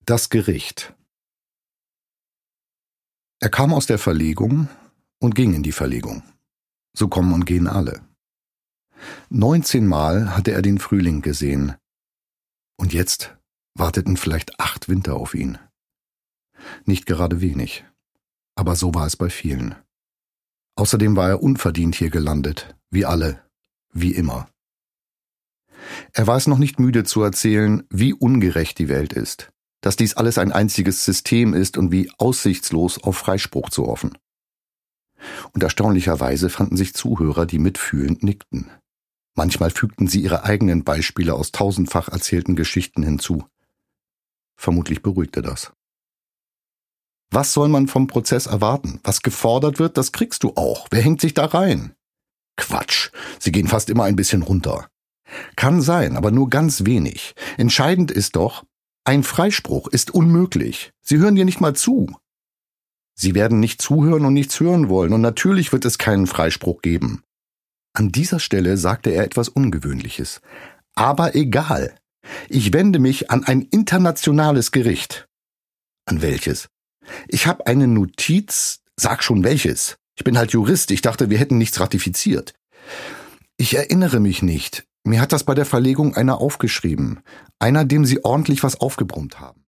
Das Gericht. Er kam aus der Verlegung und ging in die Verlegung. So kommen und gehen alle. 19 Mal hatte er den Frühling gesehen. Und jetzt warteten vielleicht 8 Winter auf ihn. Nicht gerade wenig, aber so war es bei vielen. Außerdem war er unverdient hier gelandet, wie alle, wie immer. Er war es noch nicht müde zu erzählen, wie ungerecht die Welt ist, dass dies alles ein einziges System ist und wie aussichtslos auf Freispruch zu hoffen. Und erstaunlicherweise fanden sich Zuhörer, die mitfühlend nickten. Manchmal fügten sie ihre eigenen Beispiele aus 1000-fach erzählten Geschichten hinzu. Vermutlich beruhigte das. Was soll man vom Prozess erwarten? Was gefordert wird, das kriegst du auch. Wer hängt sich da rein? Quatsch, sie gehen fast immer ein bisschen runter. Kann sein, aber nur ganz wenig. Entscheidend ist doch, ein Freispruch ist unmöglich. Sie hören dir nicht mal zu. Sie werden nicht zuhören und nichts hören wollen, und natürlich wird es keinen Freispruch geben. An dieser Stelle sagte er etwas Ungewöhnliches. Aber egal. Ich wende mich an ein internationales Gericht. An welches? Ich habe eine Notiz. Sag schon welches. Ich bin halt Jurist. Ich dachte, wir hätten nichts ratifiziert. Ich erinnere mich nicht. Mir hat das bei der Verlegung einer aufgeschrieben. Einer, dem Sie ordentlich was aufgebrummt haben.